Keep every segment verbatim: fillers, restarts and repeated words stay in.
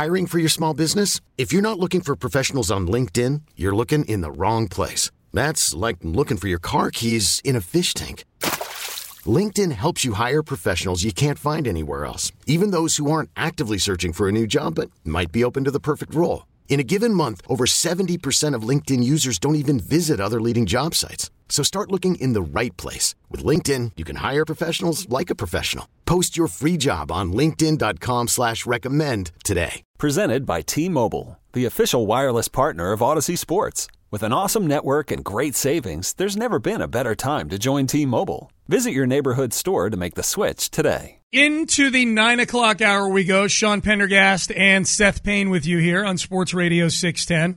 Hiring for your small business? If you're not looking for professionals on LinkedIn, you're looking in the wrong place. That's like looking for your car keys in a fish tank. LinkedIn helps you hire professionals you can't find anywhere else, even those who aren't actively searching for a new job but might be open to the perfect role. In a given month, over seventy percent of LinkedIn users don't even visit other leading job sites. So start looking in the right place. With LinkedIn, you can hire professionals like a professional. Post your free job on linkedin.com slash recommend today. Presented by T-Mobile, the official wireless partner of Odyssey Sports. With an awesome network and great savings, there's never been a better time to join T-Mobile. Visit your neighborhood store to make the switch today. Into the nine o'clock hour we go. Sean Pendergast and Seth Payne with you here on Sports Radio six ten.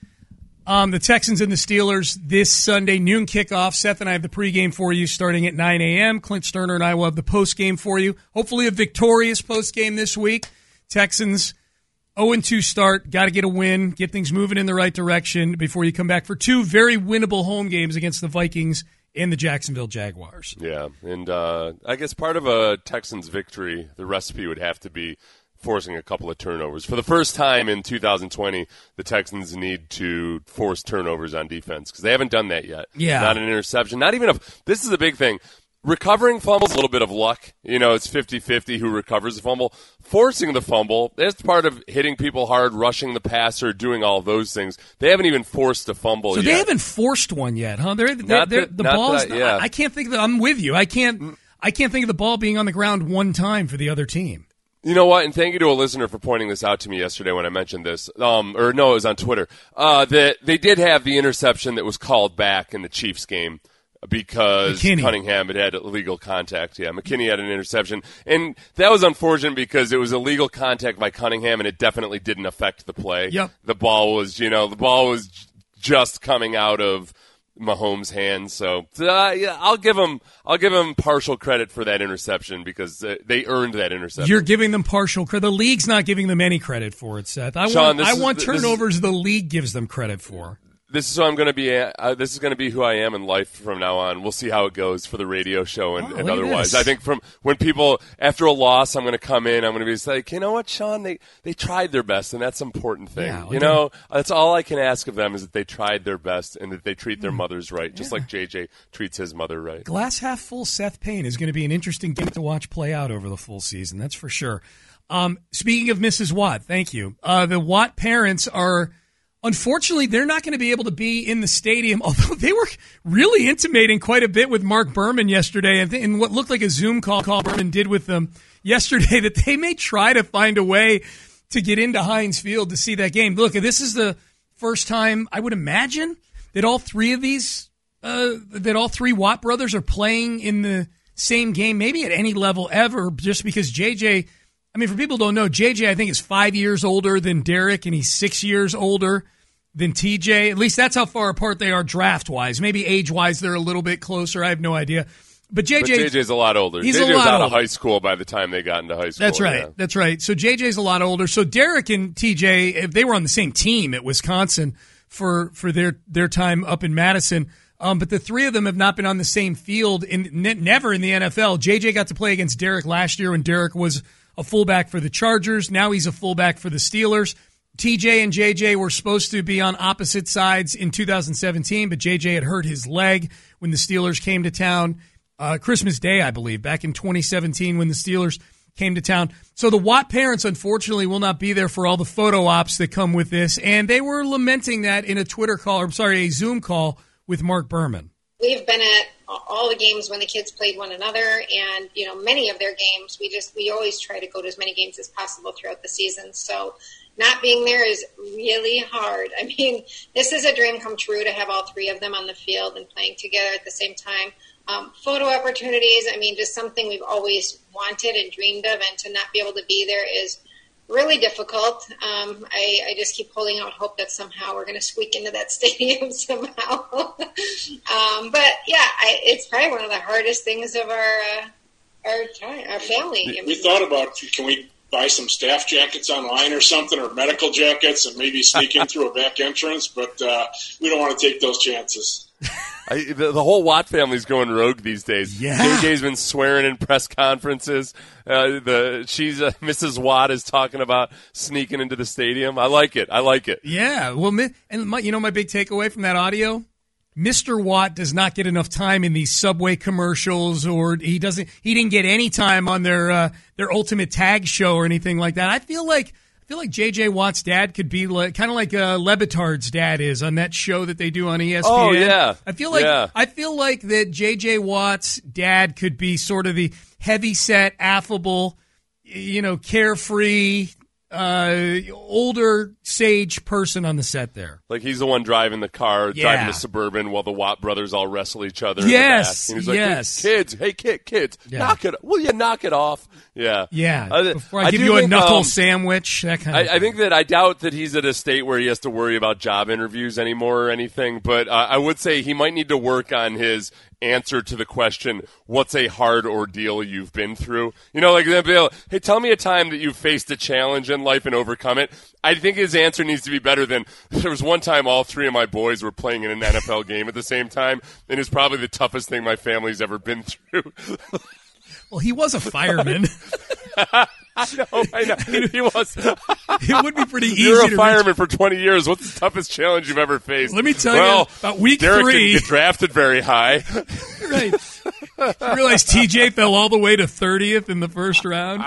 Um, the Texans and the Steelers this Sunday, noon kickoff. Seth and I have the pregame for you starting at nine a.m. Clint Sterner and I will have the postgame for you. Hopefully a victorious postgame this week. Texans oh and two start. Got to get a win, get things moving in the right direction before you come back for two very winnable home games against the Vikings and the Jacksonville Jaguars. Yeah, and uh, I guess part of a Texans victory, the recipe would have to be forcing a couple of turnovers. For the first time in two thousand twenty, the Texans need to force turnovers on defense because they haven't done that yet. Yeah. Not an interception. Not even a – this is a big thing. Recovering fumbles, a little bit of luck. You know, it's fifty-fifty who recovers the fumble. Forcing the fumble, that's part of hitting people hard, rushing the passer, doing all those things. They haven't even forced a fumble so yet. So they haven't forced one yet, huh? They're, they're, they're, that, the ball's that, yeah. I, I can't think of the, I'm with you. I can't I can't think of the ball being on the ground one time for the other team. You know what? And thank you to a listener for pointing this out to me yesterday when I mentioned this. Um, or no, it was on Twitter. Uh, that they did have the interception that was called back in the Chiefs game because McKinney. Cunningham had had illegal contact. Yeah, McKinney had an interception. And that was unfortunate because it was illegal contact by Cunningham, and it definitely didn't affect the play. Yep. The ball was, you know, the ball was just coming out of Mahomes' hands, so uh, yeah, I'll give him. I'll give him partial credit for that interception because uh, they earned that interception. You're giving them partial credit. The league's not giving them any credit for it, Seth. I Sean, want. I is, want this turnovers. Is, the league gives them credit for. This is who I'm going to be. Uh, this is going to be who I am in life from now on. We'll see how it goes for the radio show and, oh, and otherwise. I think from when people after a loss, I'm going to come in. I'm going to be like, you know what, Sean? They they tried their best, and that's an important thing. Yeah, okay. You know, that's all I can ask of them is that they tried their best and that they treat their mothers right, just yeah. like J J treats his mother right. Glass half full. Seth Payne is going to be an interesting game to watch play out over the full season. That's for sure. Um, speaking of Missus Watt, thank you. Uh, the Watt parents are. Unfortunately, they're not going to be able to be in the stadium, although they were really intimating quite a bit with Mark Berman yesterday and, and what looked like a Zoom call, call Berman did with them yesterday that they may try to find a way to get into Heinz Field to see that game. Look, this is the first time, I would imagine, that all three of these, uh, that all three Watt brothers are playing in the same game, maybe at any level ever, just because J J... I mean, for people who don't know, J J, I think, is five years older than Derek, and he's six years older than T J. At least that's how far apart they are draft-wise. Maybe age-wise they're a little bit closer. I have no idea. But J J... But J J's a lot older. He's J J a lot was out older. of high school by the time they got into high school. That's right. Yeah. That's right. So J J's a lot older. So Derek and T J, if they were on the same team at Wisconsin for, for their, their time up in Madison. Um, but the three of them have not been on the same field, in, ne- never in the N F L. J J got to play against Derek last year when Derek was a fullback for the Chargers. Now he's a fullback for the Steelers. T J and J J were supposed to be on opposite sides in two thousand seventeen, but J J had hurt his leg when the Steelers came to town. Uh, Christmas Day, I believe, back in twenty seventeen when the Steelers came to town. So the Watt parents, unfortunately, will not be there for all the photo ops that come with this, and they were lamenting that in a Twitter call, or I'm sorry, a Zoom call with Mark Berman. We've been at all the games when the kids played one another, and, you know, many of their games. We just, we always try to go to as many games as possible throughout the season. So not being there is really hard. I mean, this is a dream come true to have all three of them on the field and playing together at the same time. Um, photo opportunities, I mean, just something we've always wanted and dreamed of, and to not be able to be there is really difficult. Um, I, I just keep holding out hope that somehow we're going to squeak into that stadium somehow. um, but yeah, I, it's probably one of the hardest things of our uh, our time, our family. We, we thought about, can we buy some staff jackets online or something, or medical jackets, and maybe sneak in through a back entrance? But uh, we don't want to take those chances. I, the, the whole Watt family's going rogue these days. Yeah. J J's been swearing in press conferences. Uh, the she's uh, Missus Watt is talking about sneaking into the stadium. I like it. I like it. Yeah. Well, and my, you know my big takeaway from that audio? Mister Watt does not get enough time in these Subway commercials, or he doesn't. He didn't get any time on their uh, their Ultimate Tag show or anything like that. I feel like I feel like J J Watt's dad could be like, kind of like uh, Le Batard's dad is on that show that they do on E S P N. Oh yeah. I feel like yeah. I feel like that J J Watt's dad could be sort of the heavy-set, affable, you know, carefree, uh, older sage person on the set there. Like he's the one driving the car, Yeah. driving the Suburban while the Watt brothers all wrestle each other. Yes, in the back. And he's like, yes. hey, kids, hey, kid, kids, Yeah. knock it. Will you knock it off? Yeah, Yeah. Uh, Before I, give do you a think, knuckle um, sandwich, that kind of I, thing. I think that I doubt that he's at a state where he has to worry about job interviews anymore or anything. But uh, I would say he might need to work on his answer to the question, what's a hard ordeal you've been through? You know, like, hey, tell me a time that you faced a challenge in life and overcome it. I think his answer needs to be better than, there was one time all three of my boys were playing in an N F L game at the same time, and it's probably the toughest thing my family's ever been through. Well, he was a fireman. I know, I know. He was. It would be pretty easy You're a to fireman reach. for twenty years. What's the toughest challenge you've ever faced? Let me tell well, you, about week Derek three. didn't get drafted very high. Right. You realize T J fell all the way to thirtieth in the first round?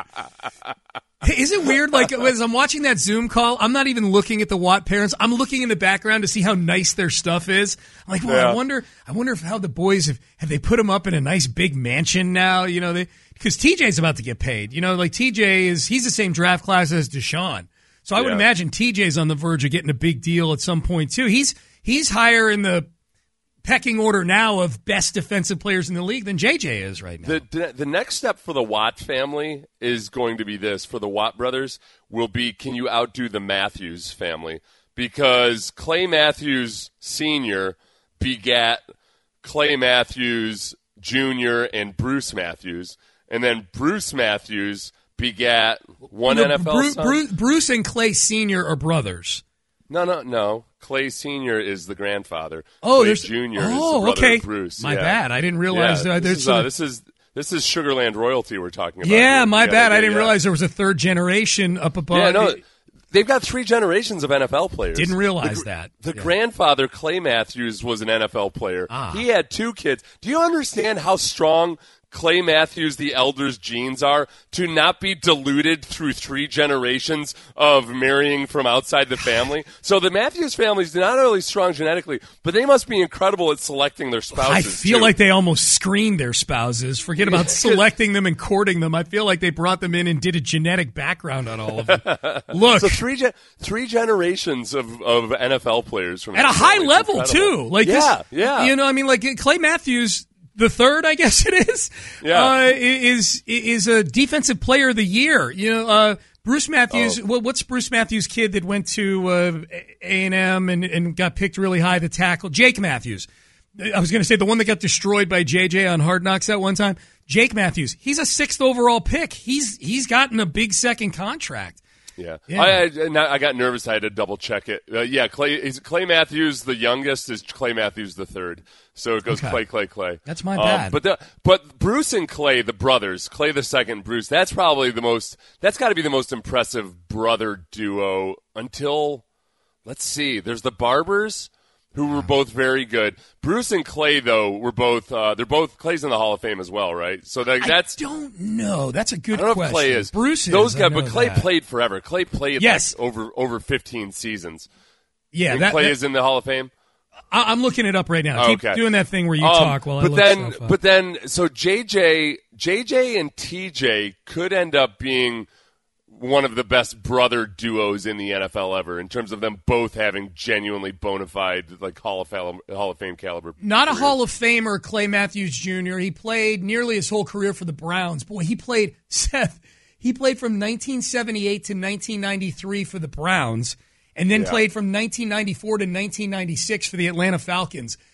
Hey, is it weird? Like, as I'm watching that Zoom call, I'm not even looking at the Watt parents. I'm looking in the background to see how nice their stuff is. I'm like, well, Yeah. I wonder, I wonder if how the boys have, have they put them up in a nice big mansion now? You know, they, because T J's about to get paid. You know, like T J is, he's the same draft class as Deshaun. So I would Yeah. imagine T J's on the verge of getting a big deal at some point too. He's, he's higher in the pecking order now of best defensive players in the league than J J is right now. The, the the next step for the Watt family is going to be this. For the Watt brothers will be, can you outdo the Matthews family? Because Clay Matthews Senior begat Clay Matthews Junior and Bruce Matthews. And then Bruce Matthews begat one No, N F L Bruce, son. Bruce, Bruce and Clay Senior are brothers. No, no, no. Clay Senior is the grandfather. Oh, Clay there's Junior Oh, is the brother okay. of Bruce. My yeah. bad. I didn't realize Yeah, that. this, There's is, sort uh, of- this is this is Sugarland royalty we're talking about. yeah, here. my Yeah, bad. they- I didn't yeah. realize there was a third generation up above. Yeah, no, they've got three generations of N F L players. Didn't realize the, that. The Yeah. grandfather, Clay Matthews, was an N F L player. Ah. He had two kids. Do you understand how strong Clay Matthews, the elder's genes are to not be diluted through three generations of marrying from outside the family? So the Matthews family is not only strong genetically, but they must be incredible at selecting their spouses. I feel too. like they almost screened their spouses. Forget about selecting them and courting them. I feel like they brought them in and did a genetic background on all of them. Look, So three gen- three generations of, of N F L players from at a this high family. It's level incredible. too. Like yeah, this, yeah. You know, I mean, like Clay Matthews, the third, I guess it is. Yeah. uh, is is a defensive player of the year. You know, uh, Bruce Matthews. Oh. Well, what's Bruce Matthews' kid that went to uh, A and M and and got picked really high? The tackle, Jake Matthews. I was going to say the one that got destroyed by J J on Hard Knocks that one time. Jake Matthews. He's a sixth overall pick. He's he's gotten a big second contract. Yeah, Yeah. I, I I got nervous. I had to double check it. Uh, yeah, Clay is Clay Matthews the youngest. Is Clay Matthews the third? So it goes Okay. Clay, Clay, Clay. That's my Um, bad. but the, but Bruce and Clay, the brothers, Clay the second, Bruce. That's probably the most. That's got to be the most impressive brother duo until. Let's see. There's the Barbers, who were both very good. Bruce and Clay, though, were both. Uh, they're both Clay's in the Hall of Fame as well, right? So that, that's. I don't know. That's a good I don't know question. if Clay is. Bruce is. Those I guys, know but Clay that. played forever. Clay played Yes. like over over fifteen seasons. Yeah, And that, Clay that- is in the Hall of Fame. I, I'm looking it up right now. Oh, Keep okay. doing that thing where you Um, talk while I but look then, stuff up. but then, so J J, J J and T J could end up being one of the best brother duos in the N F L ever in terms of them both having genuinely bona fide like Hall of Fame, Hall of Fame caliber. Not a careers. Hall of Famer, Clay Matthews Junior He played nearly his whole career for the Browns. Boy, he played, Seth, he played from nineteen seventy-eight to nineteen ninety-three for the Browns, and then Yeah. played from nineteen ninety-four to nineteen ninety-six for the Atlanta Falcons.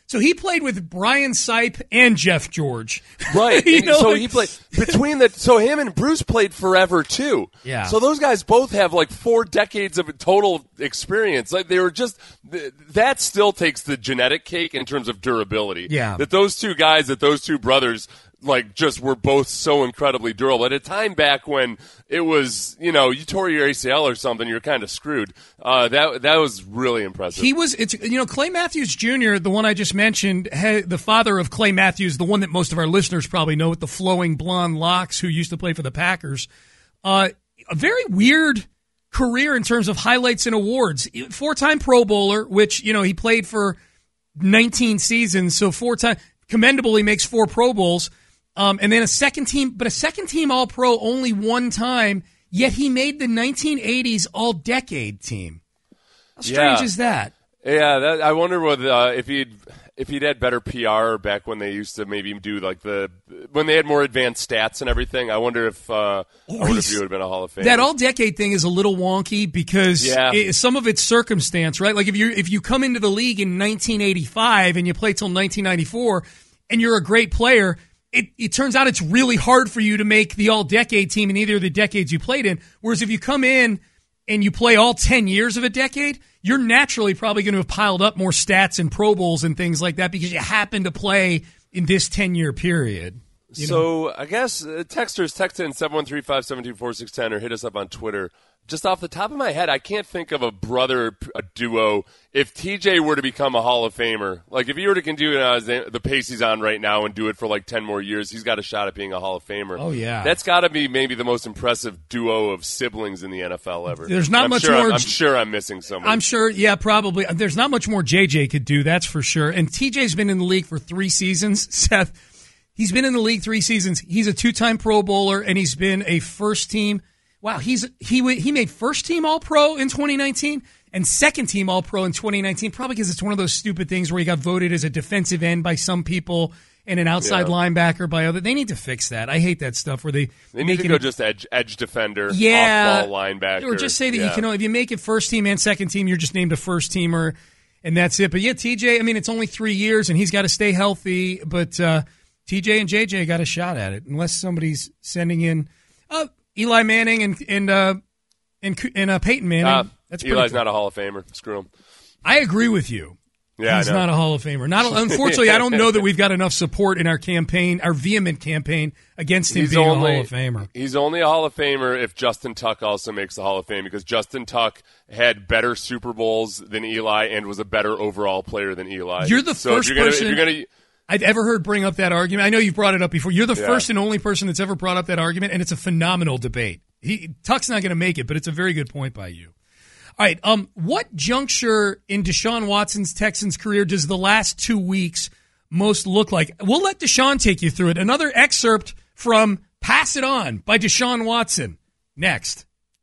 So he played with Brian Sipe and Jeff George. Right. You know, so like- he played between the so him and Bruce played forever too. Yeah. So those guys both have like four decades of total experience. Like they were just th- that still takes the genetic cake in terms of durability. Yeah. That those two guys, that those two brothers like just were both so incredibly durable. At a time back when it was, you know, you tore your A C L or something, you're kind of screwed. Uh, that that was really impressive. He was, it's you know, Clay Matthews Junior, the one I just mentioned, had, the father of Clay Matthews, the one that most of our listeners probably know with the flowing blonde locks, who used to play for the Packers. Uh, a very weird career in terms of highlights and awards. Four-time Pro Bowler, which, you know, he played for nineteen seasons, so four-time, commendable, he makes four Pro Bowls. Um, and then a second team, but a second team All-Pro only one time, yet he made the nineteen eighties All-Decade team. How strange Yeah. is that? Yeah, that, I wonder what uh, if he'd if he'd had better P R back when they used to maybe do like the when they had more advanced stats and everything. I wonder if uh, I wonder if he would have been a Hall of Famer. That All-Decade thing is a little wonky because Yeah. it, some of it's circumstance, right? Like if you if you come into the league in nineteen eighty-five and you play till nineteen ninety-four and you're a great player, it, it turns out it's really hard for you to make the All-Decade team in either of the decades you played in. Whereas if you come in and you play all ten years of a decade, you're naturally probably going to have piled up more stats and Pro Bowls and things like that because you happen to play in this ten-year period. You so know? I guess uh, texters text in seven one three five seven two four six one zero or hit us up on Twitter. Just off the top of my head, I can't think of a brother a duo. If T J were to become a Hall of Famer, like if he were to continue uh, the pace he's on right now and do it for like ten more years, he's got a shot at being a Hall of Famer. Oh, yeah. That's got to be maybe the most impressive duo of siblings in the N F L ever. There's not I'm much sure more- I'm, I'm sure I'm missing someone. I'm sure, yeah, probably. There's not much more J J could do, that's for sure. And T J's been in the league for three seasons, Seth. He's been in the league three seasons. He's a two-time Pro Bowler, and he's been a first-team. Wow, he's he he made first-team All-Pro in twenty nineteen and second-team All-Pro in twenty nineteen, probably because it's one of those stupid things where he got voted as a defensive end by some people and an outside Yeah. linebacker by other. They need to fix that. I hate that stuff where they They need make to it go a- just edge edge defender, yeah, off-ball linebacker. or just say that you Yeah. can. If you make it first team and second team, you're just named a first teamer, and that's it. But yeah, T J. I mean, it's only three years, and he's got to stay healthy. But uh, T J and J J got a shot at it, unless somebody's sending in uh, Eli Manning and and uh, and and uh, Peyton Manning. Uh, that's pretty Eli's cool. not a Hall of Famer. Screw him. I agree with you. Yeah, He's I know. not a Hall of Famer. Not unfortunately, I don't know that we've got enough support in our campaign, our vehement campaign against him He's being only, a Hall of Famer. He's only a Hall of Famer if Justin Tuck also makes the Hall of Fame because Justin Tuck had better Super Bowls than Eli and was a better overall player than Eli. You're the so first if you're gonna, person If you're gonna, I've ever heard bring up that argument. I know you've brought it up before. You're the Yeah. first and only person that's ever brought up that argument, and it's a phenomenal debate. He, Tuck's not going to make it, but it's a very good point by you. All right, um, what juncture in Deshaun Watson's Texans career does the last two weeks most look like? We'll let Deshaun take you through it. Another excerpt from Pass It On by Deshaun Watson. Next.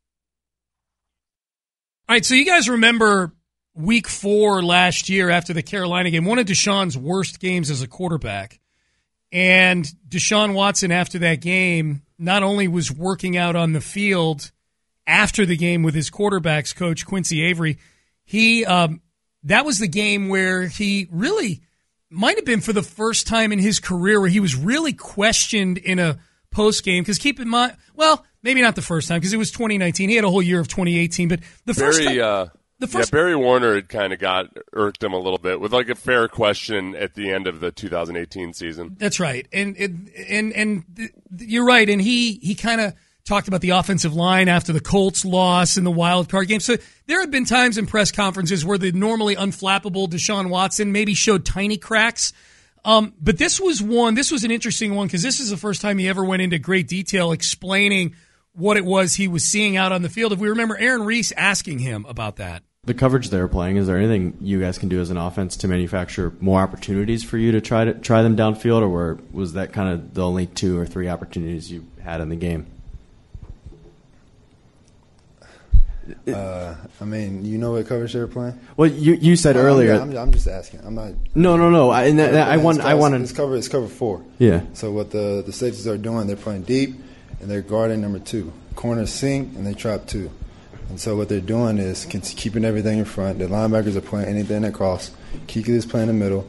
All right, so you guys remember week four last year after the Carolina game, one of Deshaun's worst games as a quarterback. And Deshaun Watson, after that game, not only was working out on the field after the game with his quarterbacks coach, Quincy Avery, he um, that was the game where he really might have been for the first time in his career where he was really questioned in a post game. Because keep in mind, well, maybe not the first time because it was twenty nineteen. He had a whole year of twenty eighteen, but the first Barry, time, uh, the first yeah, Barry Warner had kind of got irked him a little bit with like a fair question at the end of the two thousand eighteen season. That's right, and and and, and th- you're right. And he he kind of talked about the offensive line after the Colts loss in the wild card game. So there have been times in press conferences where the normally unflappable Deshaun Watson maybe showed tiny cracks. Um, but this was one. This was an interesting one because this is the first time he ever went into great detail explaining what it was he was seeing out on the field. If we remember Aaron Reese asking him about that. The coverage they were playing, is there anything you guys can do as an offense to manufacture more opportunities for you to try to try them downfield, or were, was that kind of the only two or three opportunities you had in the game? Uh, I mean, you know what coverage they were playing? Well, you you said I'm- earlier. I'm, I'm just asking. I'm not. no, no, no. I, and that, that, I want. It's, I want It's to. cover. It's cover four. Yeah. So what the the safeties are doing? They're playing deep, and they're guarding number two. Corners sink, and they trap two. And so what they're doing is keeping everything in front. The linebackers are playing anything across. Kiki is playing in the middle,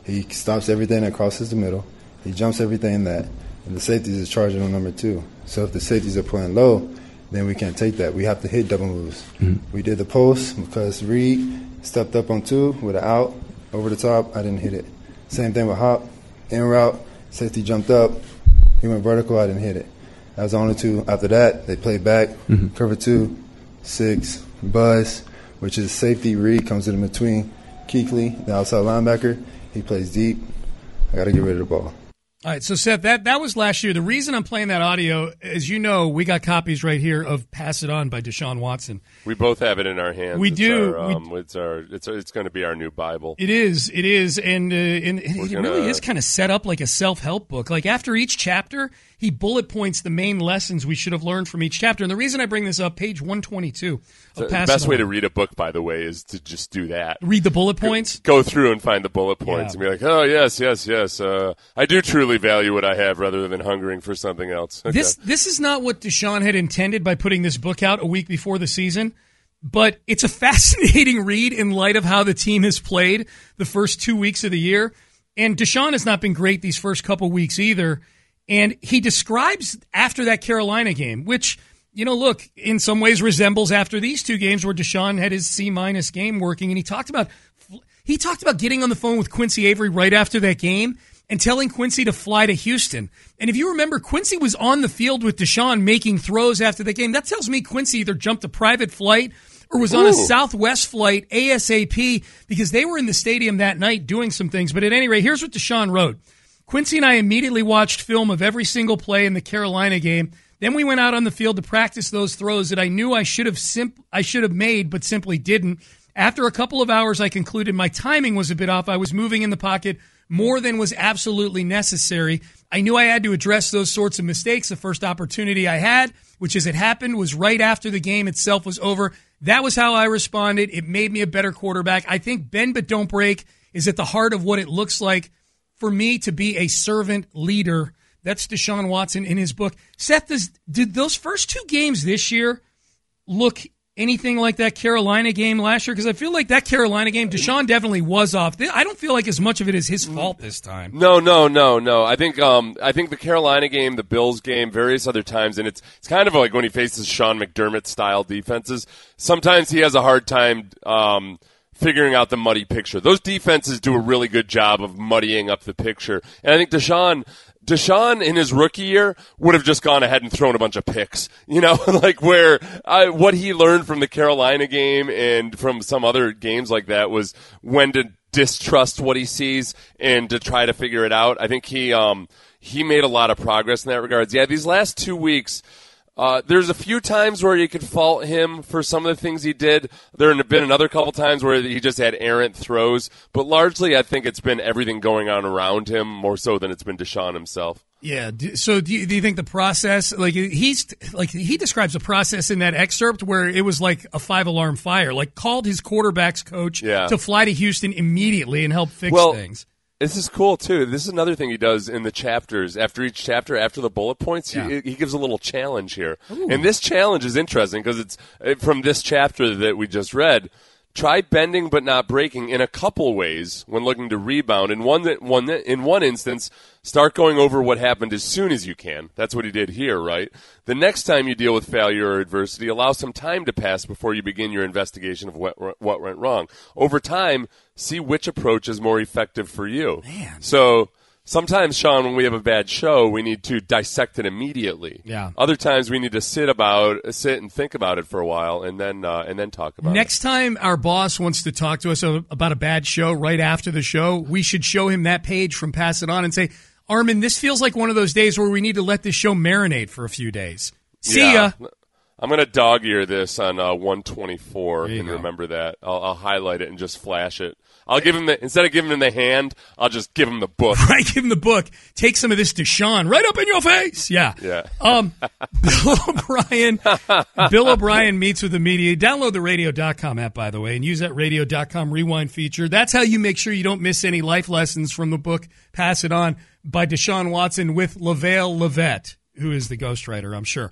He stops everything that crosses the middle. He jumps everything that, and the safeties is charging on number two. So if the safeties are playing low, then we can't take that. We have to hit double moves. Mm-hmm. We did the post because Reed stepped up on two with an out over the top. I didn't hit it. Same thing with Hop. In route, safety jumped up. He went vertical. I didn't hit it. That was the only two. After that, they played back. Mm-hmm. Cover two, six, buzz, which is safety. Reed comes in between Kuechly, the outside linebacker. He plays deep. I got to get rid of the ball. All right, so Seth, that, that was last year. The reason I'm playing that audio, as you know, we got copies right here of "Pass It On" by Deshaun Watson. We both have it in our hands. We it's do. Our, um, we, it's our. It's it's going to be our new Bible. It is. It is, and, uh, and it gonna, really is kind of set up like a self-help book. Like after each chapter, he bullet points the main lessons we should have learned from each chapter. And the reason I bring this up, page one twenty-two. The best way to read a book, by the way, is to just do that. Read the bullet points? Go, go through and find the bullet points yeah. and be like, oh, yes, yes, yes. Uh, I do truly value what I have rather than hungering for something else. Okay. This this is not what Deshaun had intended by putting this book out a week before the season, but it's a fascinating read in light of how the team has played the first two weeks of the year. And Deshaun has not been great these first couple weeks either. And he describes after that Carolina game, which – you know, look, in some ways resembles after these two games where Deshaun had his C-minus game working, and he talked about he talked about getting on the phone with Quincy Avery right after that game and telling Quincy to fly to Houston. And if you remember, Quincy was on the field with Deshaun making throws after the game. That tells me Quincy either jumped a private flight or was Ooh. on a Southwest flight ASAP because they were in the stadium that night doing some things. But at any rate, here's what Deshaun wrote. Quincy and I immediately watched film of every single play in the Carolina game. Then we went out on the field to practice those throws that I knew I should have simp- I should have made but simply didn't. After a couple of hours, I concluded my timing was a bit off. I was moving in the pocket more than was absolutely necessary. I knew I had to address those sorts of mistakes. The first opportunity I had, which as it happened, was right after the game itself was over. That was how I responded. It made me a better quarterback. I think bend but don't break is at the heart of what it looks like for me to be a servant leader. That's Deshaun Watson in his book. Seth, does, did those first two games this year look anything like that Carolina game last year? Because I feel like that Carolina game, Deshaun definitely was off. I don't feel like as much of it is his fault this time. No, no, no, no. I think um, I think the Carolina game, the Bills game, various other times, and it's it's kind of like when he faces Sean McDermott-style defenses, sometimes he has a hard time um, figuring out the muddy picture. Those defenses do a really good job of muddying up the picture. And I think Deshaun... Deshaun, in his rookie year, would have just gone ahead and thrown a bunch of picks. You know, like where I, what he learned from the Carolina game and from some other games like that was when to distrust what he sees and to try to figure it out. I think he um, he made a lot of progress in that regards. Yeah, these last two weeks, uh, there's a few times where you could fault him for some of the things he did. There have been another couple times where he just had errant throws. But largely, I think it's been everything going on around him more so than it's been Deshaun himself. Yeah. So do you, do you think the process, like he's like he describes a process in that excerpt where it was like a five alarm fire, like called his quarterback's coach yeah. to fly to Houston immediately and help fix well, things. This is cool, too. This is another thing he does in the chapters. After each chapter, after the bullet points, yeah. he, he gives a little challenge here. Ooh. And this challenge is interesting because it's from this chapter that we just read. Try bending but not breaking in a couple ways when looking to rebound. In one, one, in one instance, start going over what happened as soon as you can. That's what he did here, right? The next time you deal with failure or adversity, allow some time to pass before you begin your investigation of what, what went wrong. Over time, see which approach is more effective for you. Man. So sometimes, Sean, when we have a bad show, we need to dissect it immediately. Yeah. Other times, we need to sit about, sit and think about it for a while, and then uh, and then talk about Next it. Next time our boss wants to talk to us about a bad show right after the show, we should show him that page from Pass It On and say, Armin, this feels like one of those days where we need to let this show marinate for a few days. See yeah. ya. I'm going to dog ear this on uh, one twenty-four and go. remember that. I'll, I'll highlight it and just flash it. I'll give him the, instead of giving him the hand, I'll just give him the book. Right, give him the book. Take some of this Deshaun right up in your face. Yeah. Yeah. Um, Bill O'Brien, Bill O'Brien meets with the media. Download the radio dot com app, by the way, and use that radio dot com rewind feature. That's how you make sure you don't miss any life lessons from the book Pass It On by Deshaun Watson with LaVale Levette, who is the ghostwriter, I'm sure.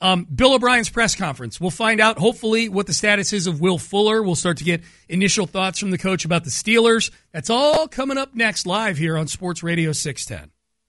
Um, Bill O'Brien's press conference. We'll find out, hopefully, what the status is of Will Fuller. We'll start to get initial thoughts from the coach about the Steelers. That's all coming up next live here on Sports Radio six ten.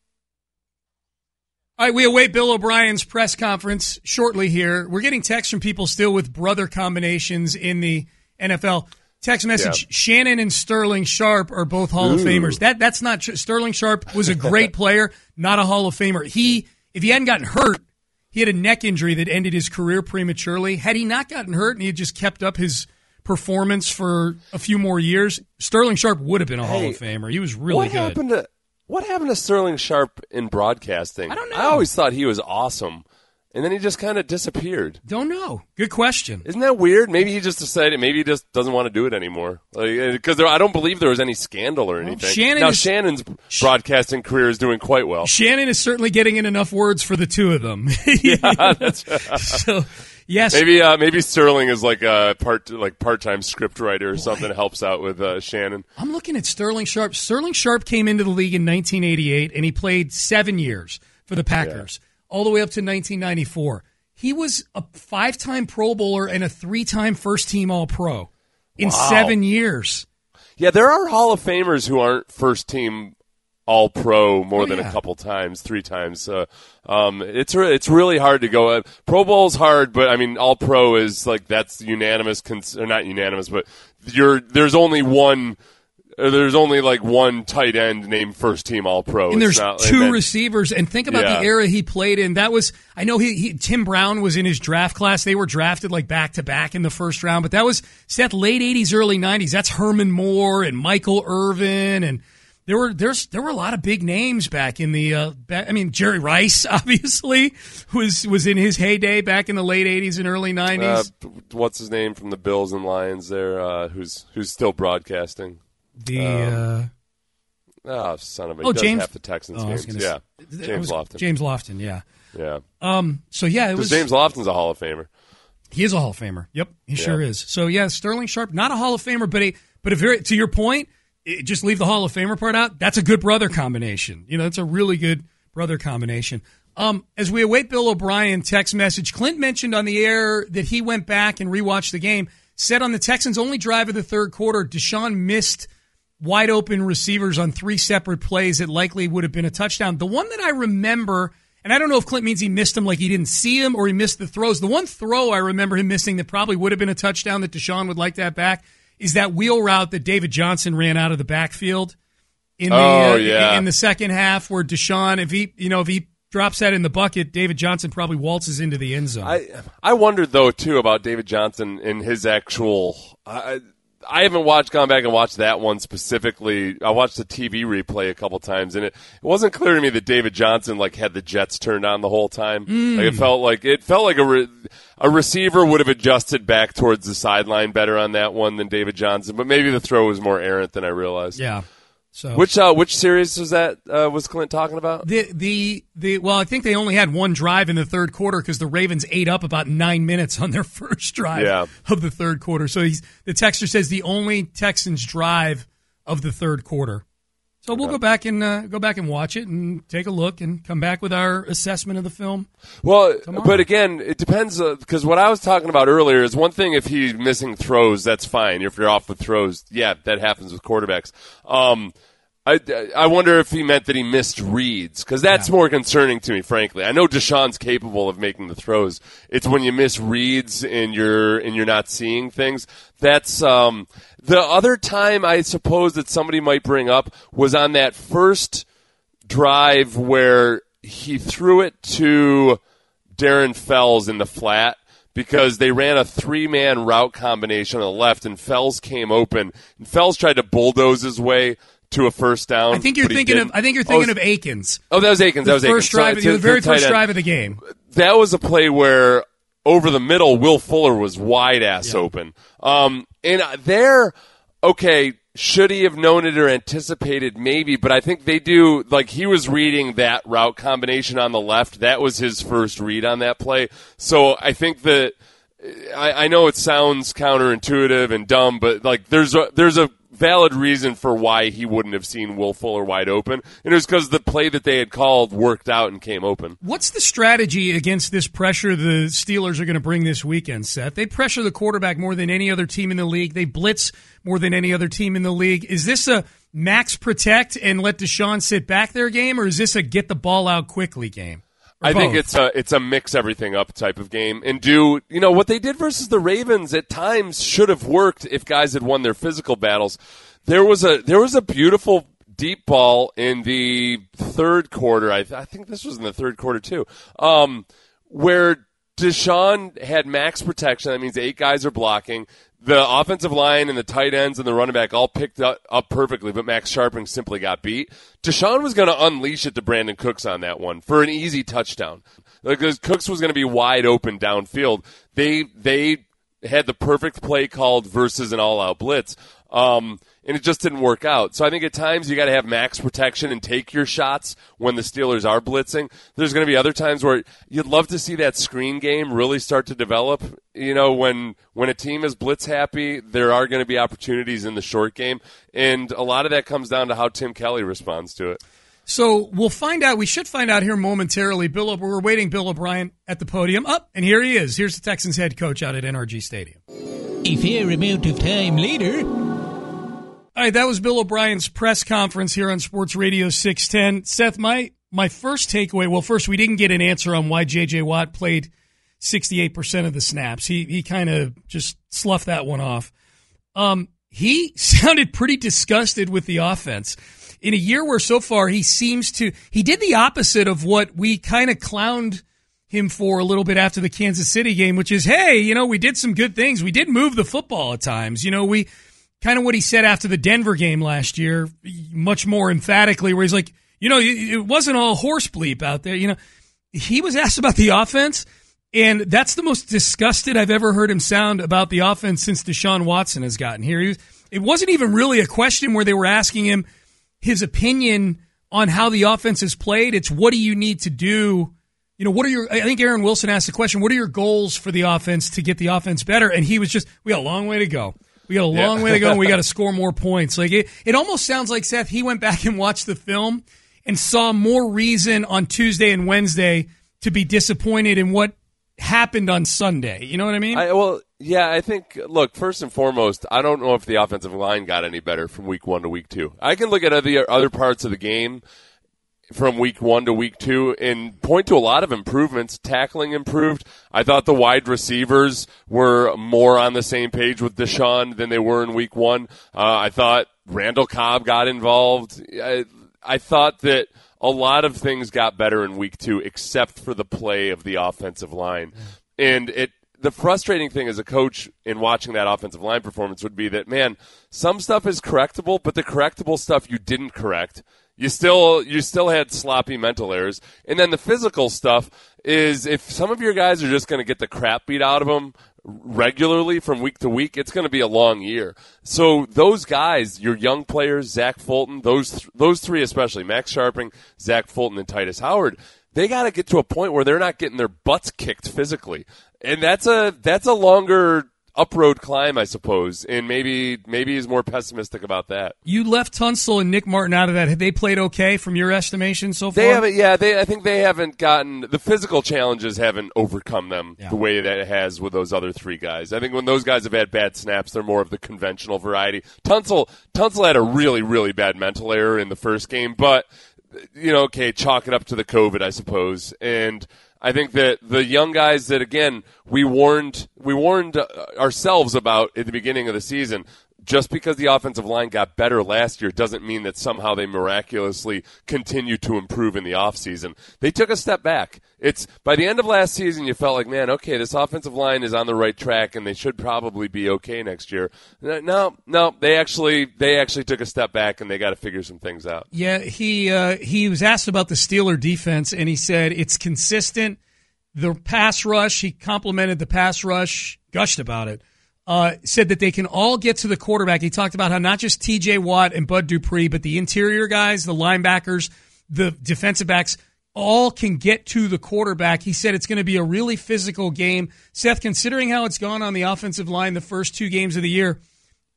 All right, we await Bill O'Brien's press conference shortly here. We're getting texts from people still with brother combinations in the N F L. Text message, yeah. Shannon and Sterling Sharp are both Hall Ooh. of Famers. That That's not true. Sterling Sharp was a great player, not a Hall of Famer. He, if he hadn't gotten hurt, he had a neck injury that ended his career prematurely. Had he not gotten hurt and he had just kept up his performance for a few more years, Sterling Sharp would have been a hey, Hall of Famer. He was really what good. Happened to, what happened to Sterling Sharp in broadcasting? I don't know. I always thought he was awesome. And then he just kind of disappeared. Don't know. Good question. Isn't that weird? Maybe he just decided. Maybe he just doesn't want to do it anymore. Because like, I don't believe there was any scandal or anything. Well, Shannon now is, Shannon's broadcasting career is doing quite well. Shannon is certainly getting in enough words for the two of them. yeah, that's so. Yes. Maybe uh, maybe Sterling is like a part like part time script writer or Boy. something. Helps out with uh, Shannon. I'm looking at Sterling Sharp. Sterling Sharp came into the league in nineteen eighty-eight, and he played seven years for the Packers. Yeah. All the way up to nineteen ninety-four. He was a five-time Pro Bowler and a three-time first-team All-Pro in wow. seven years. Yeah, there are Hall of Famers who aren't first-team All-Pro more oh, than yeah. a couple times, three times. Uh, um, it's re- it's really hard to go. Uh, Pro Bowl's hard, but I mean, All-Pro is like that's unanimous, cons- or not unanimous, but you're there's only one. There's only like one tight end named first team All Pro. And there's not, two and then, receivers. And think about yeah. the era he played in. That was, I know he, he Tim Brown was in his draft class. They were drafted like back to back in the first round, but that was Seth late eighties, early nineties. That's Herman Moore and Michael Irvin. And there were, there's, there were a lot of big names back in the, uh, back, I mean, Jerry Rice, obviously, was, was in his heyday back in the late eighties and early nineties. Uh, what's his name from the Bills and Lions there, uh, who's, who's still broadcasting? The um, uh, oh son of a oh James half the Texans oh, games yeah say, James Lofton James Lofton yeah yeah um so yeah it was James Lofton's a Hall of Famer. He is a Hall of Famer. Yep, he yeah. sure is. So yeah, Sterling Sharp, not a Hall of Famer, but a but a very to your point, it, just leave the Hall of Famer part out. That's a good brother combination. You know, it's a really good brother combination. Um, as we await Bill O'Brien text message, Clint mentioned on the air that he went back and rewatched the game. Said on the Texans' only drive of the third quarter, Deshaun missed wide open receivers on three separate plays that likely would have been a touchdown. The one that I remember, and I don't know if Clint means he missed them like he didn't see him or he missed the throws. The one throw I remember him missing that probably would have been a touchdown that Deshaun would like to have back is that wheel route that David Johnson ran out of the backfield in the oh, uh, yeah. in the second half where Deshaun, if he you know if he drops that in the bucket, David Johnson probably waltzes into the end zone. I I wondered though too about David Johnson and his actual. Uh, I haven't watched, gone back and watched that one specifically. I watched the T V replay a couple times, and it, it wasn't clear to me that David Johnson like had the Jets turned on the whole time. Mm. Like it felt like it felt like a re, a receiver would have adjusted back towards the sideline better on that one than David Johnson, but maybe the throw was more errant than I realized. Yeah. So which uh, which series was that? Uh, was Clint talking about? The the the well, I think they only had one drive in the third quarter because the Ravens ate up about nine minutes on their first drive yeah. of the third quarter. So he's the texter says the only Texans drive of the third quarter. So we'll go back and uh, go back and watch it and take a look and come back with our assessment of the film. Well, but again, it depends because uh, what I was talking about earlier is one thing if he's missing throws, that's fine. If you're off with throws, yeah, that happens with quarterbacks. Um, I, I wonder if he meant that he missed reads because that's yeah. more concerning to me, frankly. I know Deshaun's capable of making the throws. It's when you miss reads and you're and you're not seeing things. That's um, the other time I suppose that somebody might bring up was on that first drive where he threw it to Darren Fells in the flat because they ran a three-man route combination on the left and Fells came open. And Fells tried to bulldoze his way to a first down. I think you're thinking of. I think you're thinking oh, of Akins. Oh, that was Akins. The that was first Akins. drive, so, the very first end. drive of the game. That was a play where over the middle, Will Fuller was wide ass yeah. open. Um, and there, okay, should he have known it or anticipated? Maybe, but I think they do. Like he was reading that route combination on the left. That was his first read on that play. So I think that I, I know it sounds counterintuitive and dumb, but like there's a there's a valid reason for why he wouldn't have seen Will Fuller wide open, and it was because the play that they had called worked out and came open. What's the strategy against this pressure the Steelers are going to bring this weekend, Seth? They pressure the quarterback more than any other team in the league. They blitz more than any other team in the league. Is this a max protect and let Deshaun sit back their game, or is this a get the ball out quickly game? Or I both? think it's a it's a mix everything up type of game, and do you know what they did versus the Ravens at times should have worked if guys had won their physical battles. There was a there was a beautiful deep ball in the third quarter. I, th- I think this was in the third quarter too, um, where Deshaun had max protection. That means eight guys are blocking. The offensive line and the tight ends and the running back all picked up, up perfectly, but Max Sharping simply got beat. Deshaun was going to unleash it to Brandon Cooks on that one for an easy touchdown. Because Cooks was going to be wide open downfield. They they had the perfect play called versus an all-out blitz. Um, and it just didn't work out. So I think at times you got to have max protection and take your shots when the Steelers are blitzing. There's going to be other times where you'd love to see that screen game really start to develop. You know, when when a team is blitz happy, there are going to be opportunities in the short game, and a lot of that comes down to how Tim Kelly responds to it. So we'll find out. We should find out here momentarily. Bill, we're waiting Bill O'Brien at the podium. Up, and here he is. Here's the Texans head coach out at N R G Stadium. A fair amount of time later. All right, that was Bill O'Brien's press conference here on Sports Radio six ten. Seth, my my first takeaway, well, first, we didn't get an answer on why J J. Watt played sixty-eight percent of the snaps. He he kind of just sloughed that one off. Um, he sounded pretty disgusted with the offense. In a year where so far he seems to – he did the opposite of what we kind of clowned him for a little bit after the Kansas City game, which is, hey, you know, we did some good things. We did move the football at times. You know, we – kind of what he said after the Denver game last year, much more emphatically, where he's like, you know, it wasn't all horse bleep out there. You know, he was asked about the offense, and that's the most disgusted I've ever heard him sound about the offense since Deshaun Watson has gotten here. He was, it wasn't even really a question where they were asking him his opinion on how the offense is played. It's what do you need to do? You know, what are your, I think Aaron Wilson asked the question, what are your goals for the offense to get the offense better? And he was just, we got a long way to go. We got a long yeah. way to go, and we got to score more points. Like it, it almost sounds like, Seth, he went back and watched the film and saw more reason on Tuesday and Wednesday to be disappointed in what happened on Sunday. You know what I mean? I, well, yeah, I think, look, first and foremost, I don't know if the offensive line got any better from week one to week two. I can look at other other parts of the game from week one to week two and point to a lot of improvements. Tackling improved. I thought the wide receivers were more on the same page with Deshaun than they were in week one. Uh, I thought Randall Cobb got involved. I, I thought that a lot of things got better in week two except for the play of the offensive line. And it the frustrating thing as a coach in watching that offensive line performance would be that, man, some stuff is correctable, but the correctable stuff you didn't correct. You still you still had sloppy mental errors. And then the physical stuff is if some of your guys are just going to get the crap beat out of them regularly from week to week, it's going to be a long year. So those guys, your young players, Zach Fulton, those th- those three especially, Max Sharping, Zach Fulton, and Titus Howard, they got to get to a point where they're not getting their butts kicked physically. And that's a that's a longer up-road climb, I suppose, and maybe maybe he's more pessimistic about that. You left Tunsil and Nick Martin out of that. Have they played okay from your estimation so far? They haven't. Yeah, they. I think they haven't gotten the physical challenges haven't overcome them yeah. the way that it has with those other three guys. I think when those guys have had bad snaps, they're more of the conventional variety. Tunsil Tunsil had a really really bad mental error in the first game, but you know, okay, chalk it up to the COVID, I suppose, and. I think that the young guys that, again, we warned we warned ourselves about at the beginning of the season, just because the offensive line got better last year doesn't mean that somehow they miraculously continue to improve in the offseason. They took a step back. It's by the end of last season, you felt like, man, okay, this offensive line is on the right track, and they should probably be okay next year. No, no, they actually they actually took a step back, and they got to figure some things out. Yeah, he uh, he was asked about the Steeler defense, and he said it's consistent. The pass rush, he complimented the pass rush, gushed about it. Uh, said that they can all get to the quarterback. He talked about how not just T J. Watt and Bud Dupree, but the interior guys, the linebackers, the defensive backs, all can get to the quarterback. He said it's going to be a really physical game. Seth, considering how it's gone on the offensive line the first two games of the year,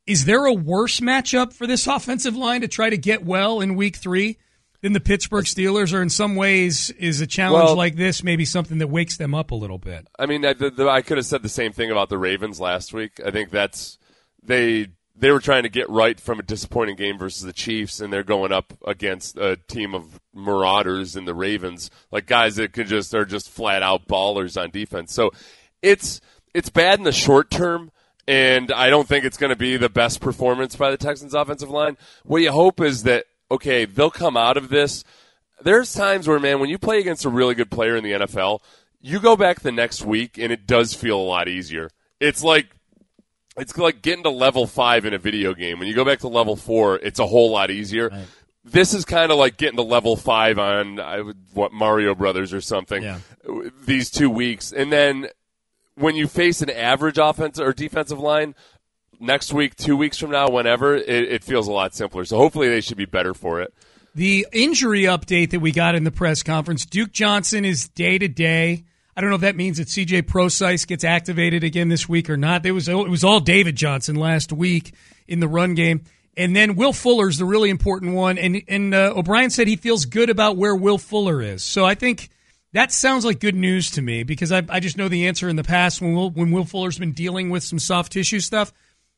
Is there a worse matchup for this offensive line to try to get well in week three than the Pittsburgh Steelers, or in some ways is a challenge well, like this maybe something that wakes them up a little bit? I mean, I, the, the, I could have said the same thing about the Ravens last week. I think that's they they were trying to get right from a disappointing game versus the Chiefs, and they're going up against a team of marauders in the Ravens, like guys that could just are just flat out ballers on defense. So it's it's bad in the short term. And I don't think it's going to be the best performance by the Texans' offensive line. What you hope is that, okay, they'll come out of this. There's times where, man, when you play against a really good player in the N F L, you go back the next week, and it does feel a lot easier. It's like it's like getting to level five in a video game. When you go back to level four, it's a whole lot easier. Right. This is kind of like getting to level five on, I would, what, Mario Brothers or something, yeah. these two weeks. And then when you face an average offensive or defensive line next week, two weeks from now, whenever, it, it feels a lot simpler. So hopefully they should be better for it. The injury update that we got in the press conference, Duke Johnson is day-to-day. I don't know if that means that C J Prosise gets activated again this week or not. It was, it was all David Johnson last week in the run game. And then Will Fuller's the really important one. And, and uh, O'Brien said he feels good about where Will Fuller is. So I think that sounds like good news to me, because I, I just know the answer in the past when Will, when Will Fuller's been dealing with some soft tissue stuff.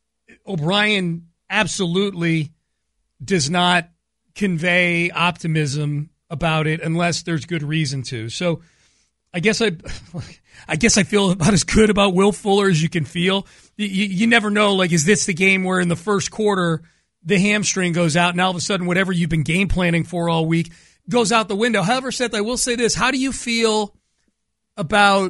O'Brien absolutely does not convey optimism about it unless there's good reason to. So I guess I, I guess I feel about as good about Will Fuller as you can feel. You, you never know. Like, is this the game where in the first quarter the hamstring goes out, and all of a sudden whatever you've been game planning for all week goes out the window? However, Seth, I will say this: how do you feel about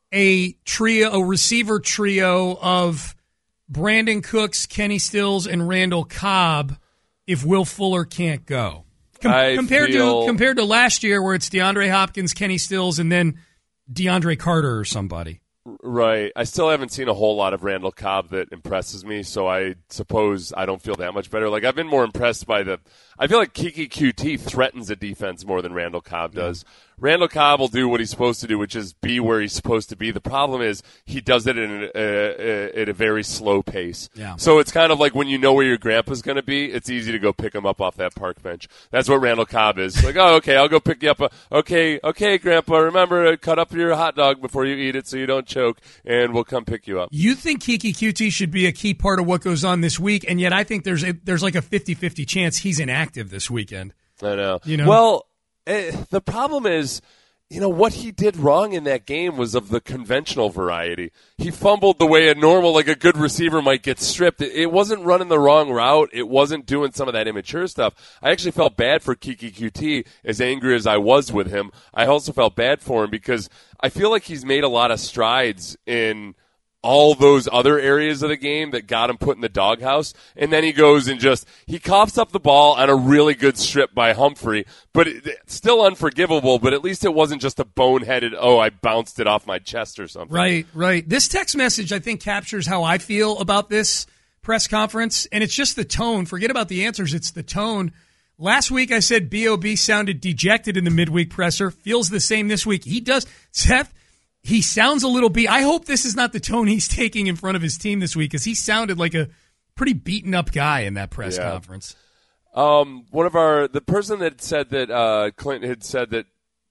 a trio, a receiver trio of Brandon Cooks, Kenny Stills, and Randall Cobb if Will Fuller can't go? Com- compared feel... to compared to last year, where it's DeAndre Hopkins, Kenny Stills, and then DeAndre Carter or somebody. Right. I still haven't seen a whole lot of Randall Cobb that impresses me, so I suppose I don't feel that much better. Like, I've been more impressed by the – I feel like Kiki Q T threatens a defense more than Randall Cobb does. Yeah. Randall Cobb will do what he's supposed to do, which is be where he's supposed to be. The problem is he does it in a, a, a, at a very slow pace. Yeah. So it's kind of like when you know where your grandpa's going to be, it's easy to go pick him up off that park bench. That's what Randall Cobb is. Like, oh, okay, I'll go pick you up. A, okay, okay, Grandpa, remember to cut up your hot dog before you eat it so you don't choke, and we'll come pick you up. You think Kiki Q T should be a key part of what goes on this week, and yet I think there's a, there's like a fifty-fifty chance he's inactive this weekend. I know. You know? Well, eh, the problem is, you know, what he did wrong in that game was of the conventional variety. He fumbled the way a normal, like a good receiver might get stripped. It, it wasn't running the wrong route. It wasn't doing some of that immature stuff. I actually felt bad for Kiki Q T, as angry as I was with him. I also felt bad for him because I feel like he's made a lot of strides in all those other areas of the game that got him put in the doghouse, and then he goes and just he coughs up the ball on a really good strip by Humphrey, but it, it's still unforgivable. But at least it wasn't just a boneheaded, oh, I bounced it off my chest or something. Right, right. This text message, I think, captures how I feel about this press conference, and it's just the tone. Forget about the answers. It's the tone. Last week I said B O B sounded dejected in the midweek presser. Feels the same this week. He does. Seth, he sounds a little beat. I hope this is not the tone he's taking in front of his team this week, because he sounded like a pretty beaten up guy in that press yeah. conference. Um, one of our the person that said that uh, Clinton had said that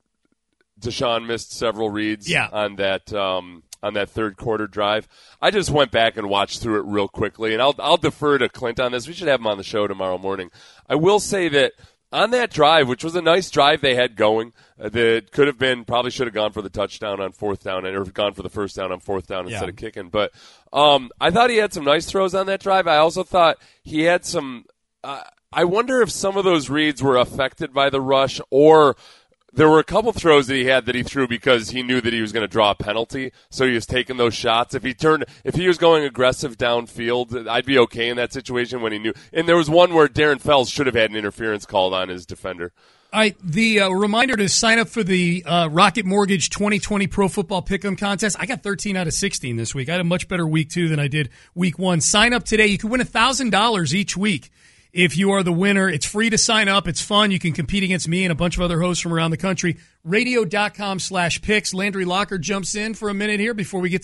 Deshaun missed several reads yeah. on that um, on that third quarter drive. I just went back and watched through it real quickly, and I'll I'll defer to Clint on this. We should have him on the show tomorrow morning. I will say that on that drive, which was a nice drive they had going, uh, that could have been, probably should have gone for the touchdown on fourth down, or gone for the first down on fourth down instead yeah. of kicking. But um, I thought he had some nice throws on that drive. I also thought he had some uh, – I wonder if some of those reads were affected by the rush, or there were a couple throws that he had that he threw because he knew that he was going to draw a penalty, so he was taking those shots. If he turned, if he was going aggressive downfield, I'd be okay in that situation when he knew. And there was one where Darren Fells should have had an interference called on his defender. All right, the uh, reminder to sign up for the uh, Rocket Mortgage twenty twenty Pro Football Pick'em Contest. I got thirteen out of sixteen this week. I had a much better week two than I did week one. Sign up today. You can win one thousand dollars each week. If you are the winner, it's free to sign up. It's fun. You can compete against me and a bunch of other hosts from around the country. Radio.com slash picks. Landry Locker jumps in for a minute here before we get to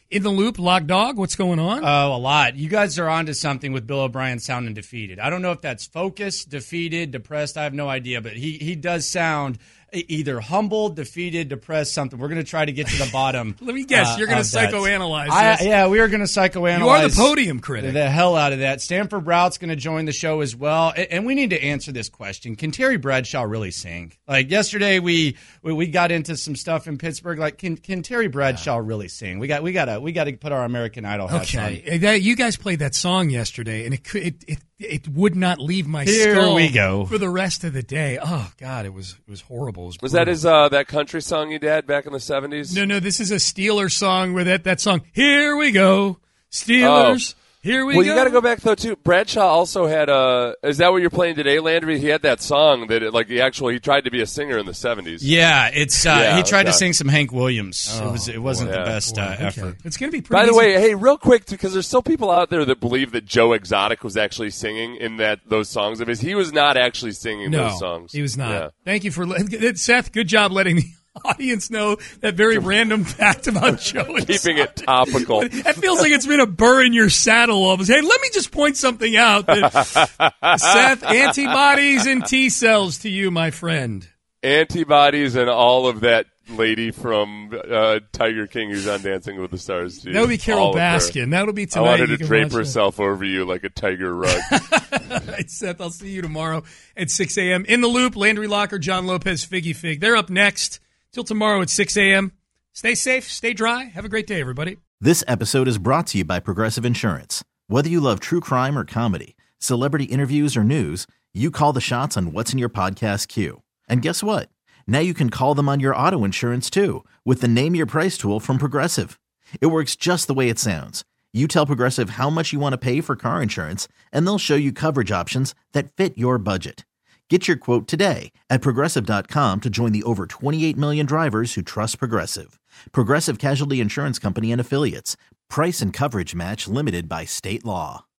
In the Loop, Lock Dog, what's going on? Oh, a lot. You guys are onto something with Bill O'Brien sounding defeated. I don't know if that's focused, defeated, depressed. I have no idea, but he, he does sound either humbled, defeated, depressed, something. We're going to try to get to the bottom. Let me guess. Uh, You're going to psychoanalyze I, this. Yeah, we are going to psychoanalyze. You are the podium critic. The hell out of that. Stanford Brought's going to join the show as well. And, and we need to answer this question. Can Terry Bradshaw really sing? Like yesterday we we, we got into some stuff in Pittsburgh. Like, can can Terry Bradshaw yeah. really sing? We got we got to we got to put our American Idol hats okay. on. That, you guys played that song yesterday, and it could, it, it it would not leave my Here skull we go. for the rest of the day. Oh God, it was it was horrible. It was, was that his uh, that country song you did back in the seventies? No, no, this is a Steelers song where that that song. Here we go, Steelers. Oh. Here we well, go. you got to go back though too. Bradshaw also had a. Is that what you're playing today, Landry? He had that song that, it, like, he actually he tried to be a singer in the seventies. Yeah, it's uh, yeah, he tried okay. to sing some Hank Williams. Oh, it was it wasn't boy, the yeah. best uh, okay. effort. It's going to be pretty. By the easy. way, hey, real quick, because there's still people out there that believe that Joe Exotic was actually singing in that those songs of his. He was not actually singing no, those songs. He was not. Yeah. Thank you for Seth. Good job letting me. Audience know that very random fact about Joe. Keeping it topical. It feels like it's been a burr in your saddle all of us. Hey, let me just point something out. That Seth, antibodies and T cells to you, my friend. Antibodies and all of that lady from uh, Tiger King who's on Dancing with the Stars. Too. That would be Carol Baskin. That'll be tonight. I wanted to you drape herself that. over you like a tiger rug. All right, Seth, I'll see you tomorrow at six a.m. In the Loop, Landry Locker, John Lopez, Figgy Fig. They're up next. Till tomorrow at six a.m. Stay safe, stay dry. Have a great day, everybody. This episode is brought to you by Progressive Insurance. Whether you love true crime or comedy, celebrity interviews or news, you call the shots on what's in your podcast queue. And guess what? Now you can call them on your auto insurance too with the Name Your Price tool from Progressive. It works just the way it sounds. You tell Progressive how much you want to pay for car insurance, and they'll show you coverage options that fit your budget. Get your quote today at Progressive dot com to join the over twenty-eight million drivers who trust Progressive. Progressive Casualty Insurance Company and Affiliates. Price and coverage match limited by state law.